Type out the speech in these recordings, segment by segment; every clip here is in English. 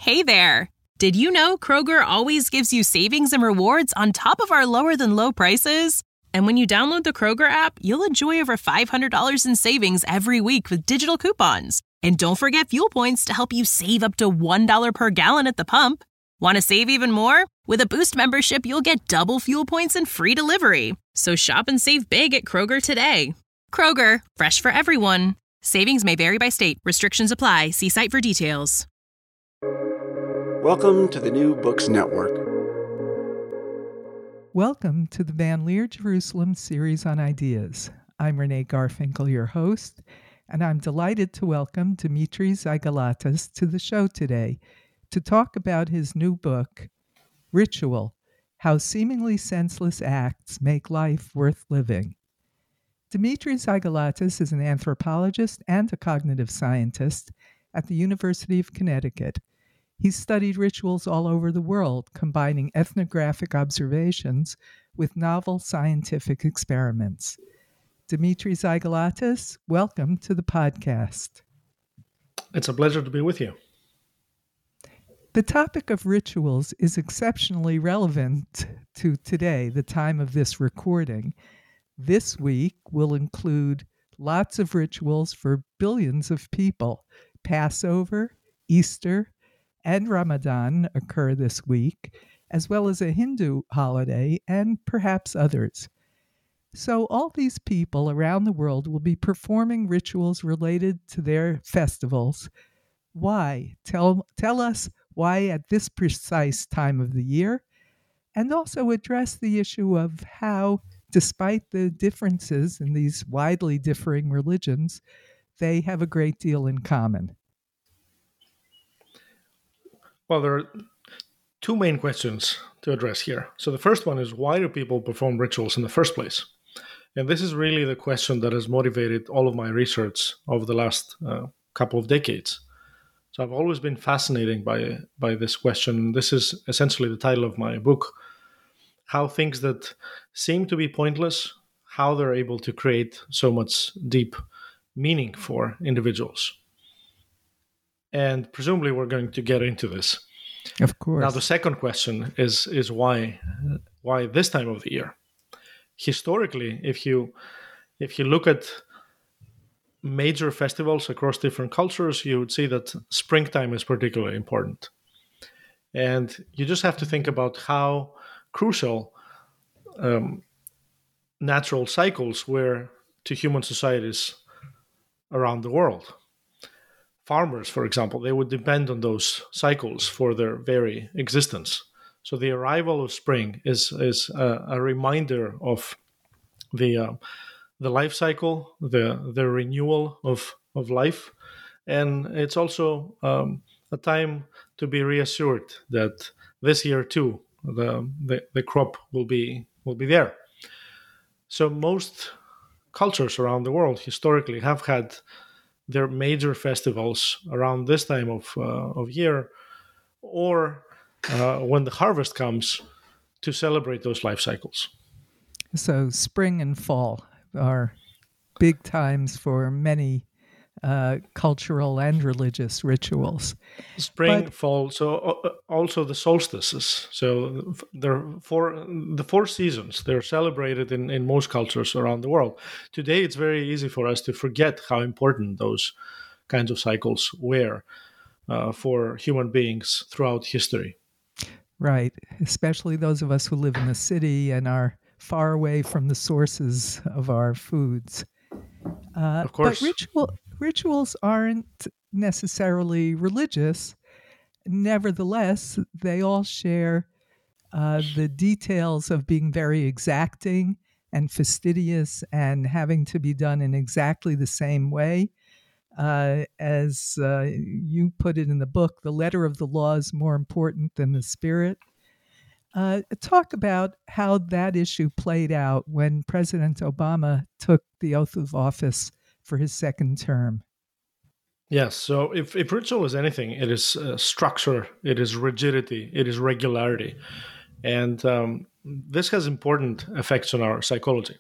Hey there! Did you know Kroger always gives you savings and rewards on top of our lower-than-low prices? And when you download the Kroger app, you'll enjoy over $500 in savings every week with digital coupons. And don't forget fuel points to help you save up to $1 per gallon at the pump. Want to save even more? With a Boost membership, you'll get double fuel points and free delivery. So shop and save big at Kroger today. Kroger, fresh for everyone. Savings may vary by state. Restrictions apply. See site for details. Welcome to the New Books Network. Welcome to the Van Leer Jerusalem series on ideas. I'm Renee Garfinkel, your host, and I'm delighted to welcome Dimitri Xygalatas to the show today to talk about his new book, Ritual: How Seemingly Senseless Acts Make Life Worth Living. Dimitri Xygalatas is an anthropologist and a cognitive scientist at the University of Connecticut. He's studied rituals all over the world, combining ethnographic observations with novel scientific experiments. Dimitri Xygalatas, welcome to the podcast. It's a pleasure to be with you. The topic of rituals is exceptionally relevant to today, the time of this recording. This week will include lots of rituals for billions of people. Passover, Easter, and Ramadan occur this week, as well as a Hindu holiday and perhaps others. So all these people around the world will be performing rituals related to their festivals. Why? Tell us why at this precise time of the year, and also address the issue of how, despite the differences in these widely differing religions, they have a great deal in common. Well, there are two main questions to address here. So the first one is, why do people perform rituals in the first place? And this is really the question that has motivated all of my research over the last couple of decades. So I've always been fascinated by this question. This is essentially the title of my book, how things that seem to be pointless, how they're able to create so much deep meaning for individuals. And presumably we're going to get into this. Of course. Now, the second question is why this time of the year? Historically, if you look at major festivals across different cultures, you would see that springtime is particularly important. And you just have to think about how crucial natural cycles were to human societies around the world. Farmers, for example, they would depend on those cycles for their very existence. So the arrival of spring is a reminder of the life cycle, the renewal of life, and it's also a time to be reassured that this year too the crop will be there. So most cultures around the world historically have had their major festivals around this time of year, or when the harvest comes, to celebrate those life cycles. So spring and fall are big times for many cultural and religious rituals. Spring, fall, so also the solstices. So the four seasons, they're celebrated in most cultures around the world. Today, it's very easy for us to forget how important those kinds of cycles were for human beings throughout history. Right, especially those of us who live in the city and are far away from the sources of our foods. Of course. But rituals aren't necessarily religious. Nevertheless, they all share the details of being very exacting and fastidious and having to be done in exactly the same way. As you put it in the book, the letter of the law is more important than the spirit. Talk about how that issue played out when President Obama took the oath of office for his second term. Yes, so if ritual is anything, it is structure, it is rigidity, it is regularity. And this has important effects on our psychology.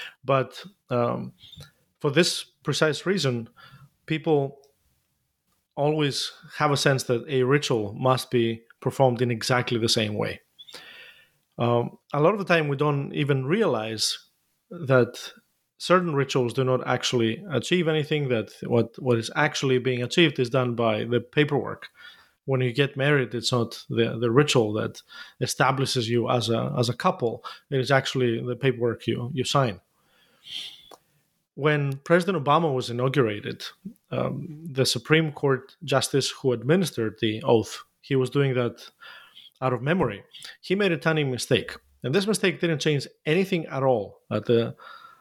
But for this precise reason, people always have a sense that a ritual must be performed in exactly the same way. A lot of the time, we don't even realize that certain rituals do not actually achieve anything, that what is actually being achieved is done by the paperwork. When you get married, it's not the ritual that establishes you as a couple. It is actually the paperwork you sign. When President Obama was inaugurated, the Supreme Court justice who administered the oath, he was doing that out of memory. He made a tiny mistake, and this mistake didn't change anything at all at the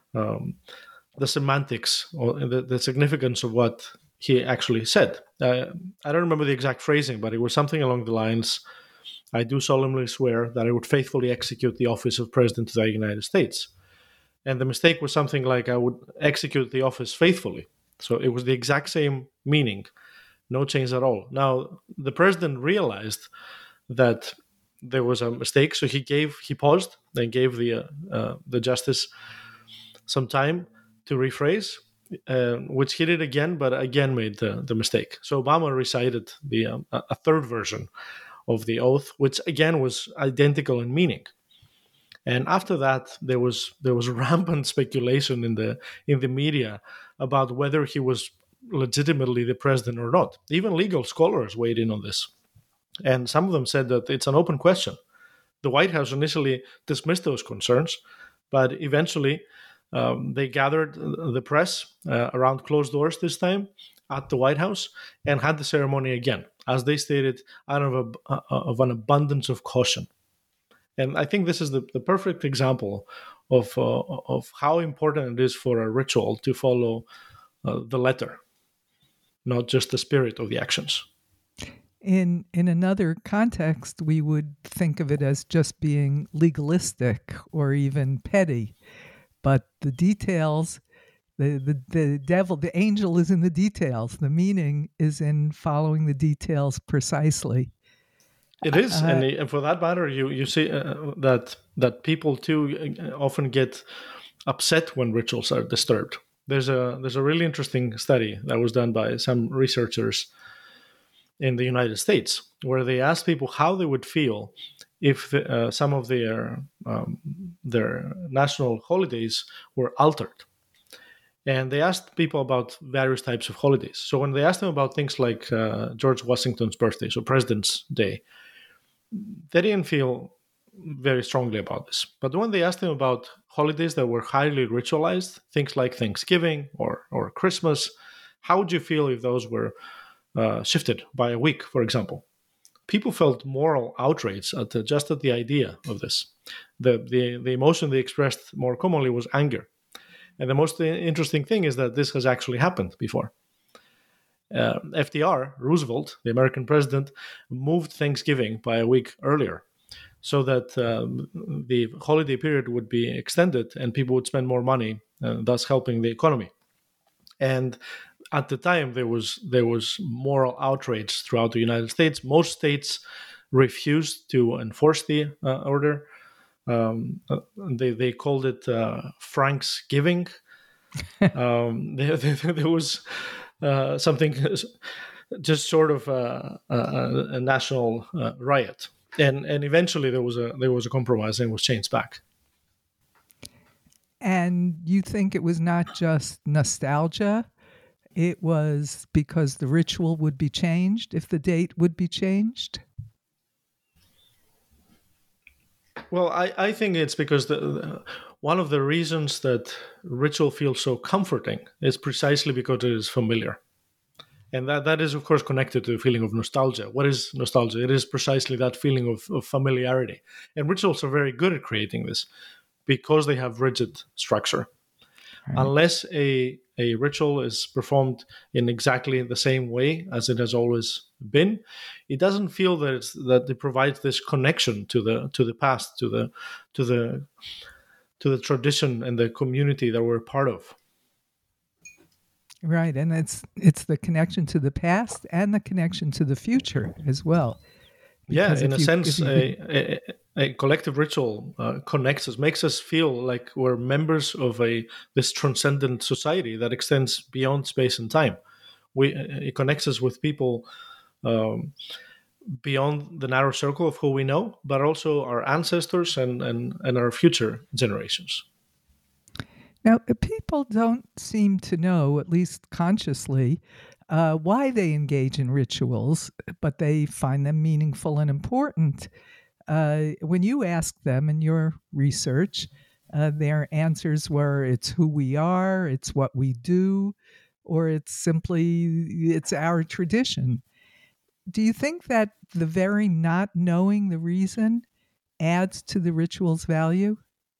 semantics or the significance of what he actually said. I don't remember the exact phrasing, but it was something along the lines, "I do solemnly swear that I would faithfully execute the office of President of the United States." And the mistake was something like, "I would execute the office faithfully." So it was the exact same meaning, no change at all. Now, the president realized that there was a mistake, so he paused and gave the justice some time to rephrase, which he did again, but again made the mistake. So Obama recited a third version of the oath, which again was identical in meaning. And after that, there was rampant speculation in the media about whether he was legitimately the president or not. Even legal scholars weighed in on this, and some of them said that it's an open question. The White House initially dismissed those concerns, but eventually they gathered the press around closed doors this time at the White House and had the ceremony again, as they stated, out of an abundance of caution. And I think this is the perfect example of how important it is for a ritual to follow the letter, not just the spirit of the actions. In another context, we would think of it as just being legalistic or even petty. But the details, the devil, the angel is in the details. The meaning is in following the details precisely. It is, and for that matter, you see that people too often get upset when rituals are disturbed. There's a really interesting study that was done by some researchers in the United States, where they asked people how they would feel if some of their national holidays were altered. And they asked people about various types of holidays. So when they asked them about things like George Washington's birthday, so President's Day, they didn't feel very strongly about this. But when they asked them about holidays that were highly ritualized, things like Thanksgiving or Christmas, how would you feel if those were shifted by a week, for example? People felt moral outrage at the idea of this. The emotion they expressed more commonly was anger. And the most interesting thing is that this has actually happened before. FDR, Roosevelt, the American president, moved Thanksgiving by a week earlier so that the holiday period would be extended and people would spend more money, thus helping the economy. And at the time, there was moral outrage throughout the United States. Most states refused to enforce the order. They called it Franksgiving. There was something just short of a national riot, and eventually there was a compromise and it was changed back. And you think it was not just nostalgia? It was because the ritual would be changed if the date would be changed? Well, I think it's because one of the reasons that ritual feels so comforting is precisely because it is familiar. And that is, of course, connected to the feeling of nostalgia. What is nostalgia? It is precisely that feeling of familiarity. And rituals are very good at creating this because they have rigid structure. Right. Unless a ritual is performed in exactly the same way as it has always been, it doesn't feel that it provides this connection to the past, to the tradition and the community that we're part of. Right, and it's the connection to the past and the connection to the future as well. Because in a sense, a collective ritual connects us, makes us feel like we're members of this transcendent society that extends beyond space and time. It connects us with people beyond the narrow circle of who we know, but also our ancestors and our future generations. Now, people don't seem to know, at least consciously, why they engage in rituals, but they find them meaningful and important. When you asked them in your research, their answers were it's who we are, it's what we do, or it's our tradition. Do you think that the very not knowing the reason adds to the ritual's value?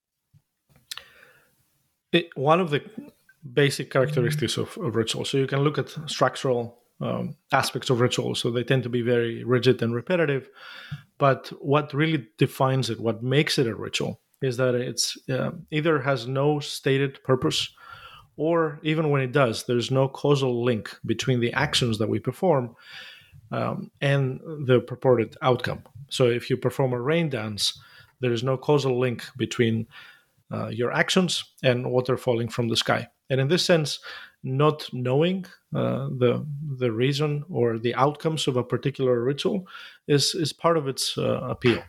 One of the basic characteristics of rituals, so you can look at structural aspects of rituals, so they tend to be very rigid and repetitive. But what really defines it, what makes it a ritual, is that it's either has no stated purpose, or even when it does, there's no causal link between the actions that we perform and the purported outcome. So if you perform a rain dance, there is no causal link between your actions and water falling from the sky. And in this sense, not knowing the reason or the outcomes of a particular ritual is part of its appeal.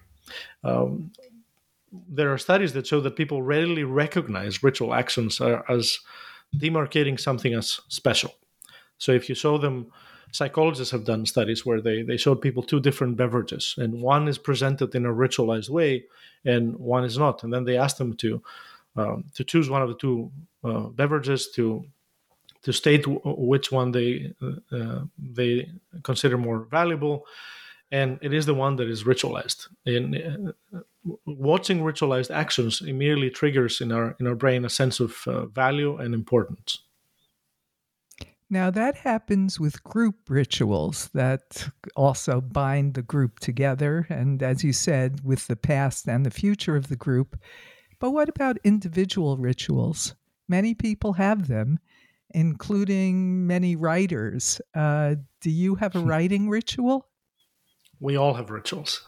There are studies that show that people readily recognize ritual actions as demarcating something as special. So if you show them, psychologists have done studies where they showed people two different beverages, and one is presented in a ritualized way and one is not. And then they asked them to choose one of the two beverages, to state which one they consider more valuable, and it is the one that is ritualized. And watching ritualized actions immediately triggers in our brain a sense of value and importance. Now, that happens with group rituals that also bind the group together, and as you said, with the past and the future of the group. But what about individual rituals? Many people have them, including many writers. Do you have a writing ritual? We all have rituals.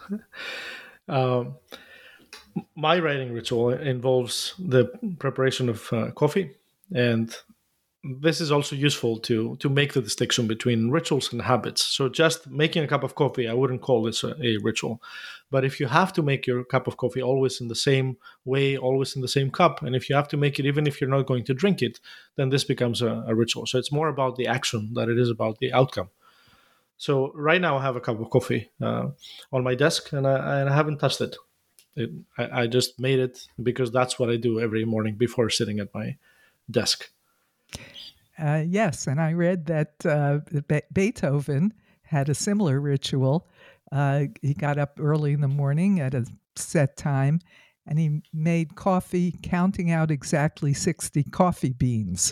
My writing ritual involves the preparation of coffee, and this is also useful to make the distinction between rituals and habits. So just making a cup of coffee, I wouldn't call this a ritual. But if you have to make your cup of coffee always in the same way, always in the same cup, and if you have to make it even if you're not going to drink it, then this becomes a ritual. So it's more about the action than it is about the outcome. So right now I have a cup of coffee on my desk, and I haven't touched it. I just made it because that's what I do every morning before sitting at my desk. Yes, and I read that Beethoven had a similar ritual. He got up early in the morning at a set time, and he made coffee, counting out exactly 60 coffee beans.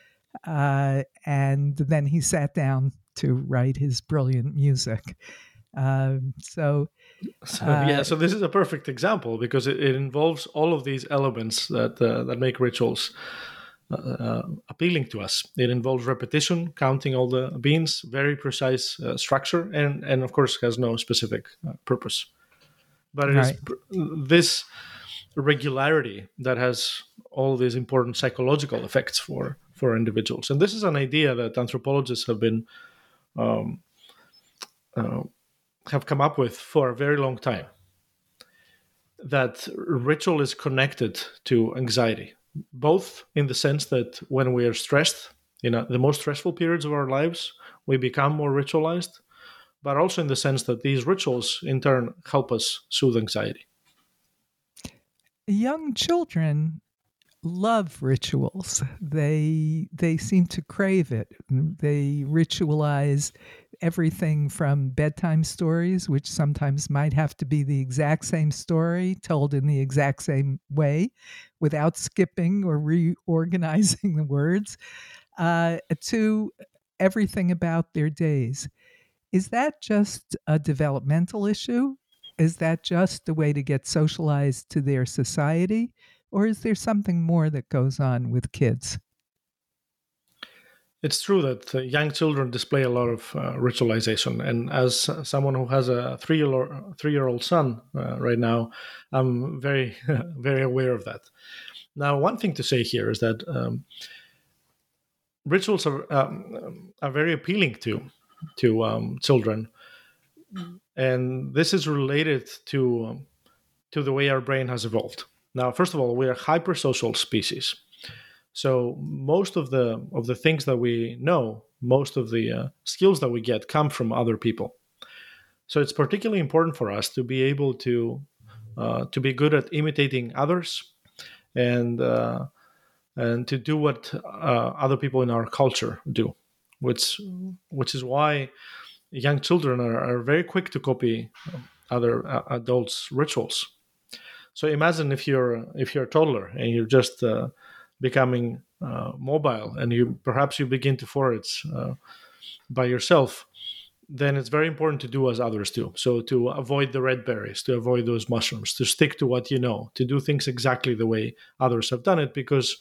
And then he sat down to write his brilliant music. So this is a perfect example because it involves all of these elements that make rituals appealing to us. It involves repetition, counting all the beans, very precise structure, and of course has no specific purpose. But it is this regularity that has all these important psychological effects for individuals. And this is an idea that anthropologists have been have come up with for a very long time, that ritual is connected to anxiety, both in the sense that when we are stressed, in the most stressful periods of our lives, we become more ritualized, but also in the sense that these rituals in turn help us soothe anxiety. Young children love rituals. They seem to crave it. They ritualize everything from bedtime stories, which sometimes might have to be the exact same story told in the exact same way without skipping or reorganizing the words, to everything about their days. Is that just a developmental issue? Is that just a way to get socialized to their society? Or is there something more that goes on with kids? It's true that young children display a lot of ritualization. And as someone who has a three-year-old son right now, I'm very, very aware of that. Now, one thing to say here is that rituals are very appealing to children, and this is related to the way our brain has evolved. Now, first of all, we are hypersocial species. So most of the things that we know, most of the skills that we get come from other people. So it's particularly important for us to be able to be good at imitating others and to do what other people in our culture do, which is why young children are very quick to copy other adults' rituals. So imagine if you're a toddler and you're just becoming mobile, and you begin to forage by yourself. Then it's very important to do as others do. So to avoid the red berries, to avoid those mushrooms, to stick to what you know, to do things exactly the way others have done it, because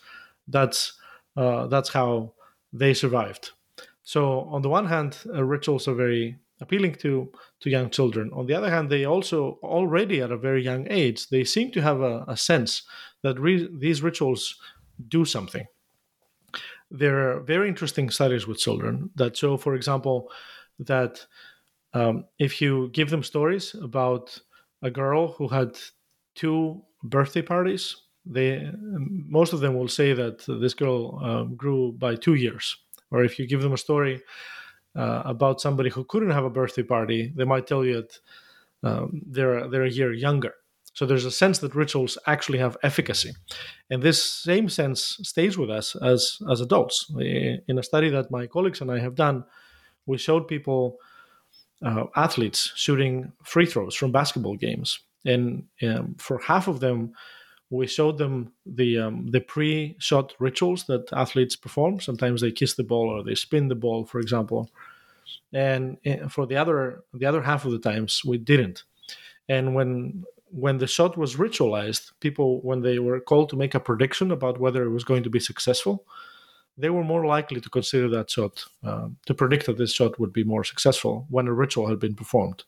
that's how they survived. So on the one hand, rituals are very appealing to young children. On the other hand, they also already at a very young age, they seem to have a sense that these rituals do something. There are very interesting studies with children that show, for example, that if you give them stories about a girl who had two birthday parties, most of them will say that this girl grew by 2 years. Or if you give them a story about somebody who couldn't have a birthday party, they might tell you that they're a year younger. So there's a sense that rituals actually have efficacy. And this same sense stays with us as adults. In a study that my colleagues and I have done, we showed people, athletes, shooting free throws from basketball games. And for half of them, we showed them the pre-shot rituals that athletes perform. Sometimes they kiss the ball or they spin the ball, for example. And for the other half of the times, we didn't. And when the shot was ritualized, people, when they were called to make a prediction about whether it was going to be successful, they were more likely to consider that shot, to predict that this shot would be more successful when a ritual had been performed.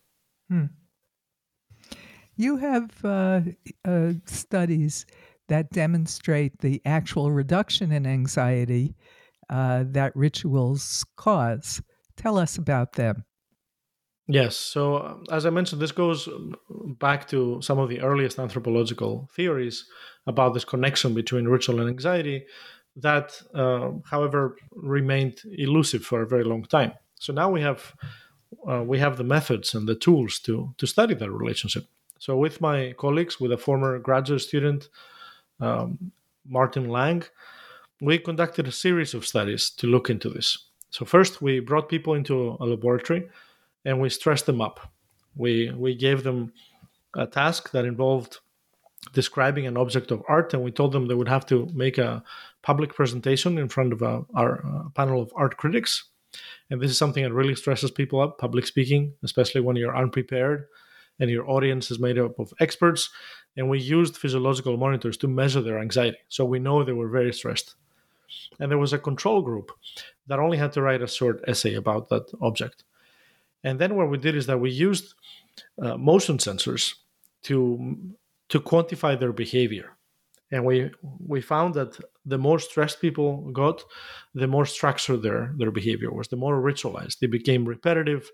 You have studies that demonstrate the actual reduction in anxiety that rituals cause. Tell us about them. Yes. So, as I mentioned, this goes back to some of the earliest anthropological theories about this connection between ritual and anxiety that, however, remained elusive for a very long time. So now we have the methods and the tools to study that relationship. So with my colleagues, with a former graduate student, Martin Lang, we conducted a series of studies to look into this. So first, we brought people into a laboratory and we stressed them up. We gave them a task that involved describing an object of art, and we told them they would have to make a public presentation in front of our panel of art critics. And this is something that really stresses people up, public speaking, especially when you're unprepared and your audience is made up of experts. And we used physiological monitors to measure their anxiety. So we know they were very stressed. And there was a control group that only had to write a short essay about that object. And then what we did is that we used motion sensors to quantify their behavior. And we found that the more stressed people got, the more structured their behavior was, the more ritualized. They became repetitive,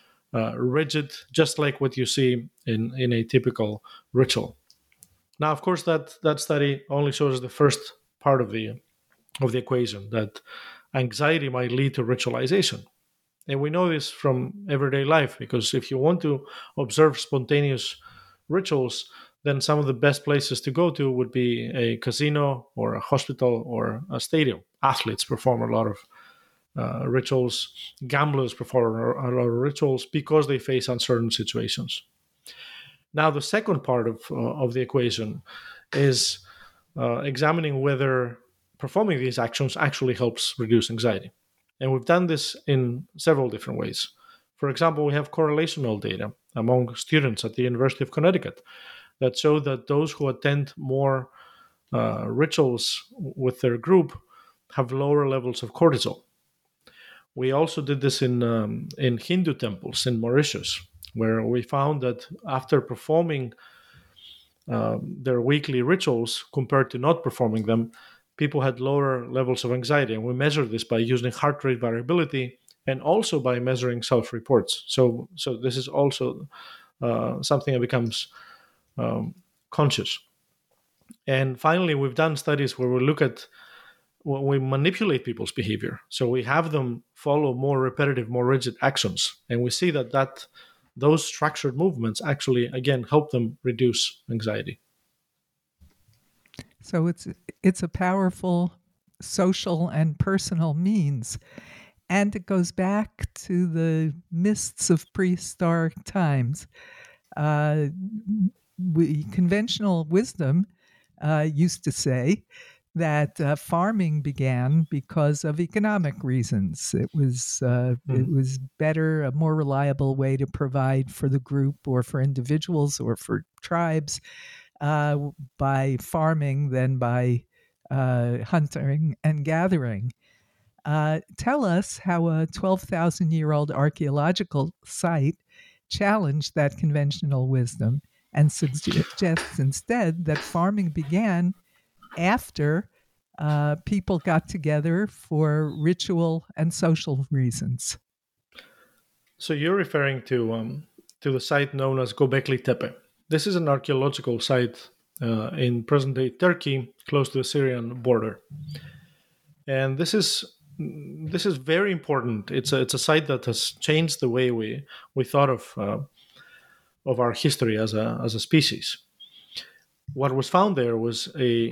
rigid, just like what you see in a typical ritual. Now, of course, that study only shows the first part of the equation, that anxiety might lead to ritualization. And we know this from everyday life, because if you want to observe spontaneous rituals, then some of the best places to go to would be a casino or a hospital or a stadium. Athletes perform a lot of rituals. Gamblers perform a lot of rituals because they face uncertain situations. Now, the second part of the equation is examining whether performing these actions actually helps reduce anxiety. And we've done this in several different ways. For example, we have correlational data among students at the University of Connecticut that show that those who attend more rituals with their group have lower levels of cortisol. We also did this in Hindu temples in Mauritius, where we found that after performing their weekly rituals compared to not performing them, people had lower levels of anxiety. And we measured this by using heart rate variability and also by measuring self-reports. So this is also something that becomes conscious. And finally, we've done studies where we look at when we manipulate people's behavior. So we have them follow more repetitive, more rigid actions. And we see that those structured movements actually, again, help them reduce anxiety. So it's a powerful social and personal means. And it goes back to the mists of prehistoric times. Conventional wisdom used to say that farming began because of economic reasons. It was better, a more reliable way to provide for the group or for individuals or for tribes by farming than by hunting and gathering. Tell us how a 12,000-year-old archaeological site challenged that conventional wisdom and suggests instead that farming began after people got together for ritual and social reasons. So you're referring to the site known as Göbekli Tepe. This is an archaeological site in present-day Turkey, close to the Syrian border. And this is very important. It's a site that has changed the way we thought of our history as a species. What was found there was a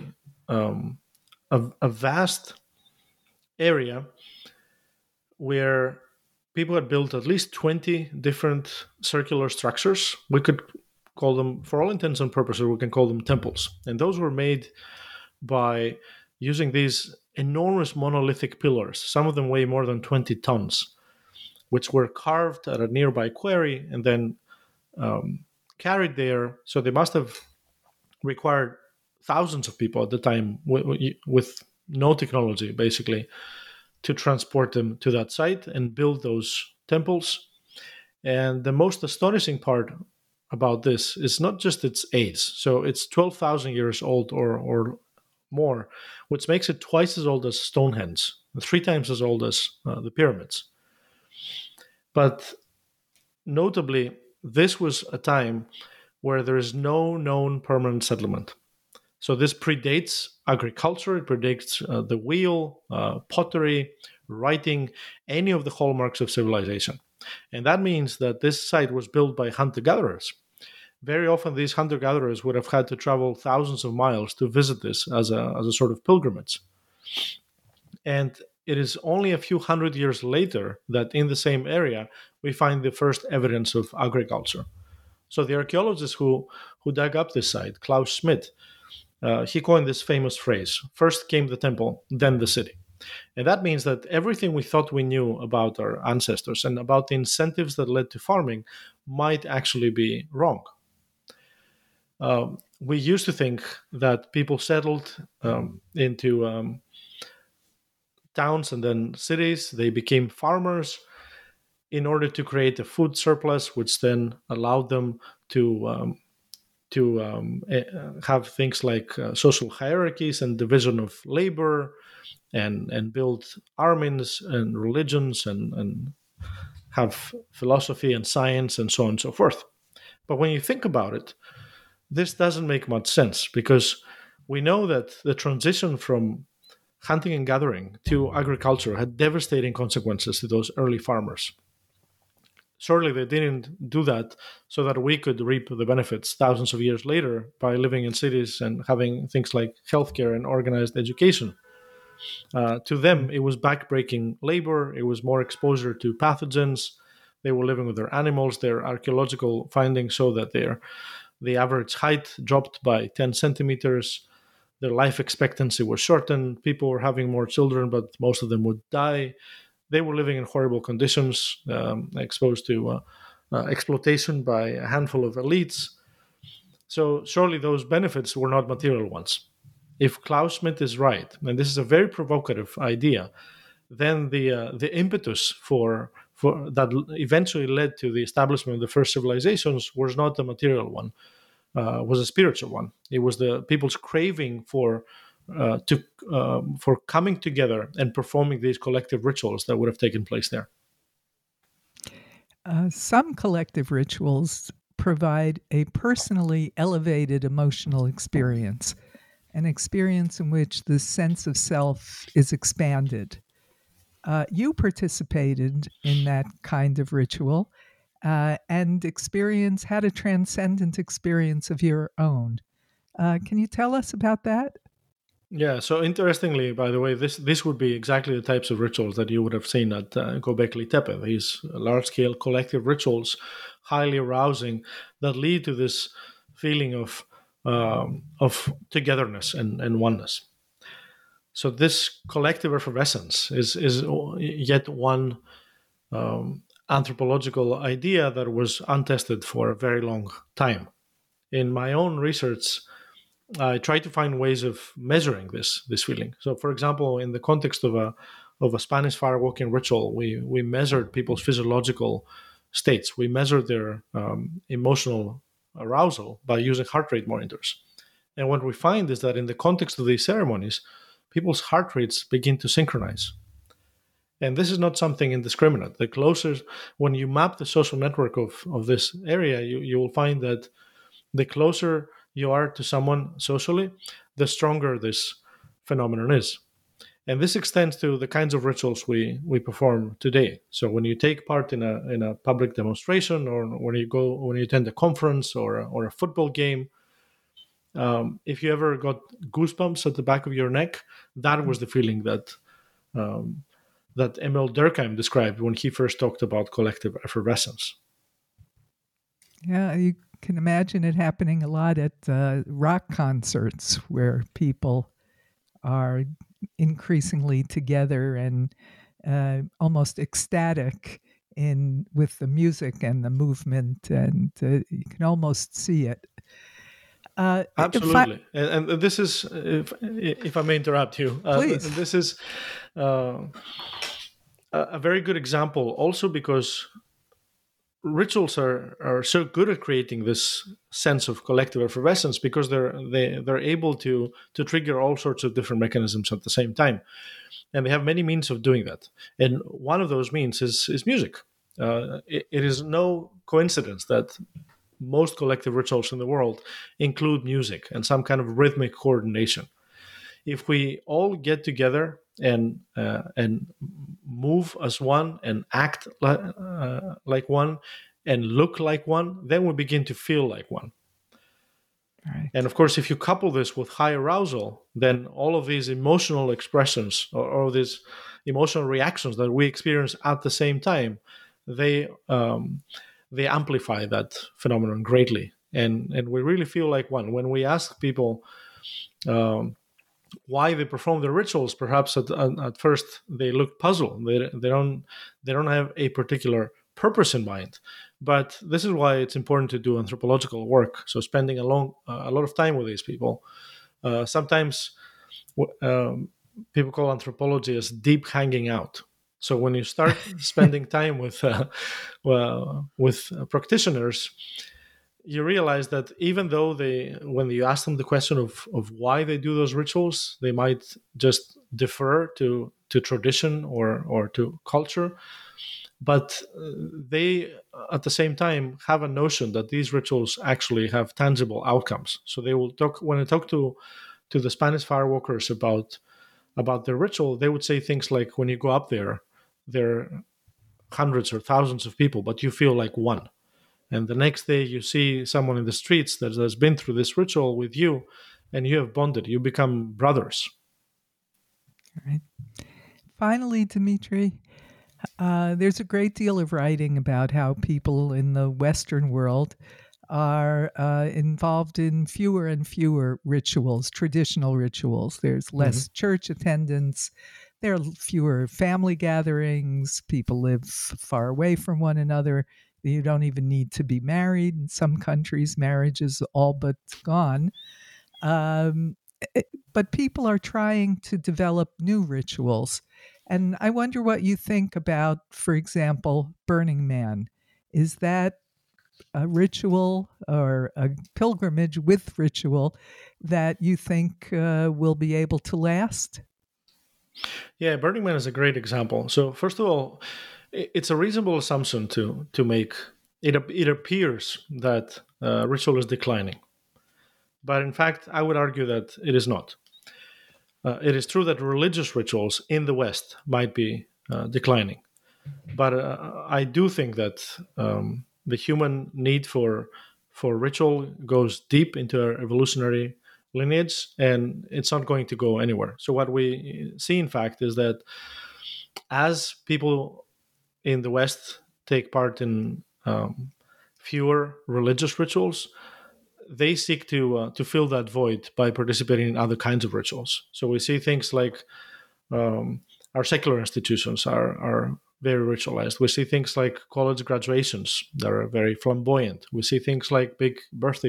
vast area where people had built at least 20 different circular structures. We could call them, for all intents and purposes, we can call them temples. And those were made by using these enormous monolithic pillars. Some of them weigh more than 20 tons, which were carved at a nearby quarry and then carried there. So they must have required thousands of people at the time with no technology, basically, to transport them to that site and build those temples. And the most astonishing part about this is not just its age. So it's 12,000 years old or more, which makes it twice as old as Stonehenge, 3 times as old as the pyramids. But notably, this was a time where there is no known permanent settlement. So this predates agriculture, it predates the wheel, pottery, writing, any of the hallmarks of civilization. And that means that this site was built by hunter-gatherers. Very often these hunter-gatherers would have had to travel thousands of miles to visit this as a sort of pilgrimage. And it is only a few hundred years later that in the same area we find the first evidence of agriculture. So the archaeologist who dug up this site, Klaus Schmidt, he coined this famous phrase: first came the temple, then the city. And that means that everything we thought we knew about our ancestors and about the incentives that led to farming might actually be wrong. We used to think that people settled into towns and then cities. They became farmers in order to create a food surplus, which then allowed them to have things like social hierarchies and division of labor, and build armies and religions and have philosophy and science and so on and so forth. But when you think about it, this doesn't make much sense, because we know that the transition from hunting and gathering to agriculture had devastating consequences to those early farmers. Surely they didn't do that so that we could reap the benefits thousands of years later by living in cities and having things like healthcare and organized education. To them, it was backbreaking labor. It was more exposure to pathogens. They were living with their animals. Their archaeological findings show that the average height dropped by 10 centimeters. Their life expectancy was shortened. People were having more children, but most of them would die. They were living in horrible conditions, exposed to exploitation by a handful of elites. So surely those benefits were not material ones. If Klaus Schmidt is right, and this is a very provocative idea, then the impetus for that eventually led to the establishment of the first civilizations was not a material one, was a spiritual one. It was the people's craving for for coming together and performing these collective rituals that would have taken place there. Some collective rituals provide a personally elevated emotional experience, an experience in which the sense of self is expanded. You participated in that kind of ritual and had a transcendent experience of your own. Can you tell us about that? Yeah, so interestingly, by the way, this would be exactly the types of rituals that you would have seen at Göbekli Tepe. These large-scale collective rituals, highly arousing, that lead to this feeling of togetherness and oneness. So this collective effervescence is yet one anthropological idea that was untested for a very long time. In my own research, I try to find ways of measuring this feeling. So, for example, in the context of a Spanish firewalking ritual, we measured people's physiological states. We measured their emotional arousal by using heart rate monitors. And what we find is that in the context of these ceremonies, people's heart rates begin to synchronize. And this is not something indiscriminate. The closer, when you map the social network of this area, you will find that the closer you are to someone socially, the stronger this phenomenon is. And this extends to the kinds of rituals we perform today. So when you take part in a public demonstration, or when you attend a conference or a football game, if you ever got goosebumps at the back of your neck, that was the feeling that Emil Durkheim described when he first talked about collective effervescence. Yeah, you can imagine it happening a lot at rock concerts where people are increasingly together and almost ecstatic with the music and the movement, and you can almost see it. Absolutely. And this is, if I may interrupt you, please. This is a very good example also because rituals are so good at creating this sense of collective effervescence because they're able to trigger all sorts of different mechanisms at the same time, and they have many means of doing that. And one of those means is music. It is no coincidence that most collective rituals in the world include music and some kind of rhythmic coordination. If we all get together and move as one and act like one and look like one, then we begin to feel like one. Right. And of course, if you couple this with high arousal, then all of these emotional expressions or these emotional reactions that we experience at the same time, they amplify that phenomenon greatly. And we really feel like one. When we ask people why they perform their rituals, perhaps at first they look puzzled. They don't have a particular purpose in mind. But this is why it's important to do anthropological work. So spending a lot of time with these people. Sometimes people call anthropology as deep hanging out. So when you start spending time with practitioners, you realize that even though when you ask them the question of why they do those rituals, they might just defer to tradition or to culture. But they, at the same time, have a notion that these rituals actually have tangible outcomes. So they will talk, when I talk to the Spanish firewalkers about their ritual, they would say things like, when you go up there are hundreds or thousands of people, but you feel like one. And the next day you see someone in the streets that has been through this ritual with you, and you have bonded. You become brothers. All right. Finally, Dimitri, there's a great deal of writing about how people in the Western world are involved in fewer and fewer rituals, traditional rituals. There's less church attendance. There are fewer family gatherings. People live far away from one another. You don't even need to be married. In some countries, marriage is all but gone. But people are trying to develop new rituals. And I wonder what you think about, for example, Burning Man. Is that a ritual or a pilgrimage with ritual that you think will be able to last? Yeah, Burning Man is a great example. So first of all, it's a reasonable assumption to make. It appears that ritual is declining, but in fact, I would argue that it is not. It is true that religious rituals in the West might be declining, but I do think that the human need for ritual goes deep into our evolutionary lineage, and it's not going to go anywhere. So what we see, in fact, is that as people in the West take part in fewer religious rituals, they seek to fill that void by participating in other kinds of rituals. So we see things like our secular institutions are very ritualized. We see things like college graduations that are very flamboyant. We see things like big birthday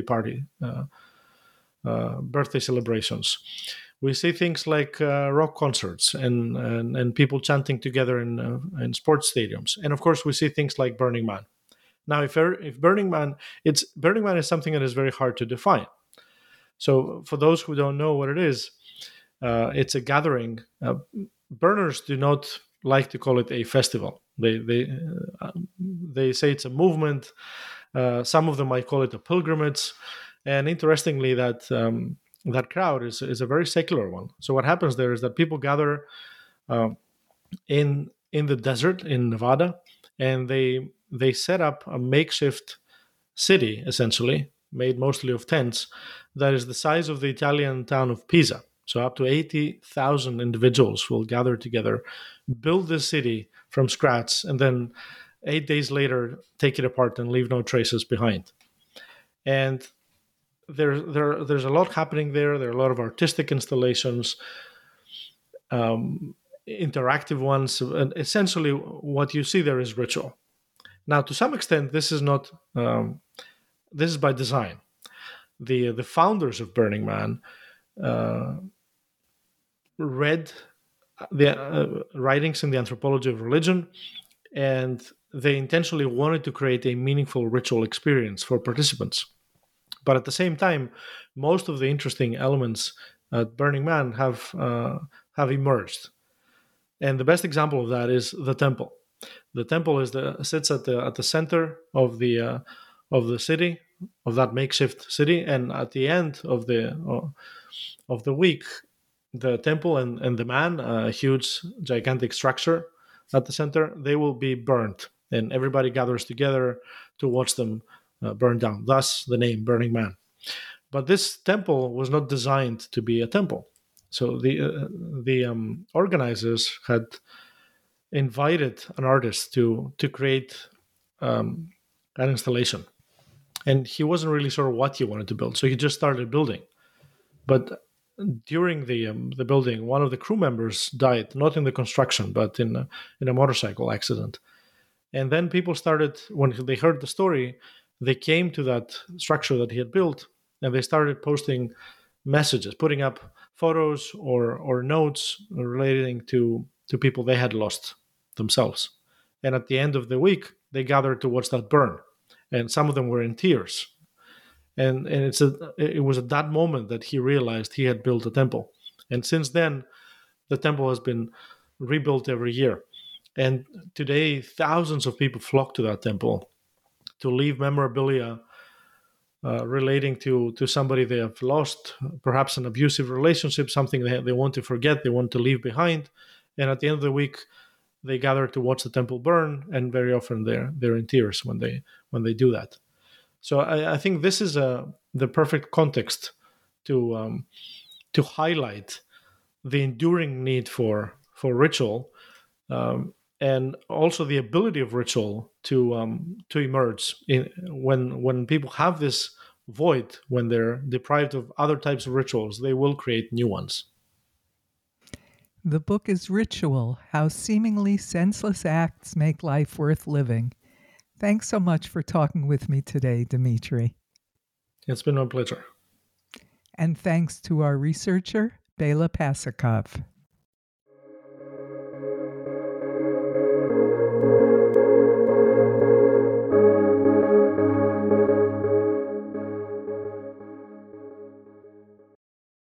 birthday celebrations. We see things like rock concerts and people chanting together in sports stadiums. And of course, we see things like Burning Man. Now, if Burning Man, Burning Man is something that is very hard to define. So for those who don't know what it is, it's a gathering. Burners do not like to call it a festival. They say it's a movement. Some of them might call it a pilgrimage. And interestingly, that crowd is a very secular one. So what happens there is that people gather in the desert in Nevada, and they set up a makeshift city, essentially made mostly of tents, that is the size of the Italian town of Pisa. So up to 80,000 individuals will gather together, build this city from scratch, and then 8 days later take it apart and leave no traces behind. And there's a lot happening there. There are a lot of artistic installations, interactive ones, and essentially what you see there is ritual. Now, to some extent, this is not this is by design. The founders of Burning Man read the writings in the Anthropology of Religion, and they intentionally wanted to create a meaningful ritual experience for participants. But at the same time, most of the interesting elements at Burning Man have emerged, and the best example of that is the temple. The temple sits at the center of the city, of that makeshift city, and at the end of the week, the temple and the man, a huge, gigantic structure at the center, they will be burned, and everybody gathers together to watch them burn down. Thus, the name Burning Man. But this temple was not designed to be a temple. So the organizers had invited an artist to create an installation, and he wasn't really sure what he wanted to build, so he just started building. But during the building, one of the crew members died, not in the construction, but in a motorcycle accident. And then people started, when they heard the story, they came to that structure that he had built, and they started posting messages, putting up photos or notes relating to people they had lost themselves. And at the end of the week, they gathered to watch that burn, and some of them were in tears. And it was at that moment that he realized he had built a temple. And since then, the temple has been rebuilt every year. And today, thousands of people flock to that temple to leave memorabilia relating to somebody they have lost, perhaps an abusive relationship, something they want to forget, they want to leave behind. And at the end of the week, they gather to watch the temple burn, and very often they're in tears when they do that. So I think this is the perfect context to highlight the enduring need for ritual, and also the ability of ritual to emerge when people have this void, when they're deprived of other types of rituals, they will create new ones. The book is Ritual: How Seemingly Senseless Acts Make Life Worth Living. Thanks so much for talking with me today, Dmitry. It's been my pleasure. And thanks to our researcher, Bela Pasakov.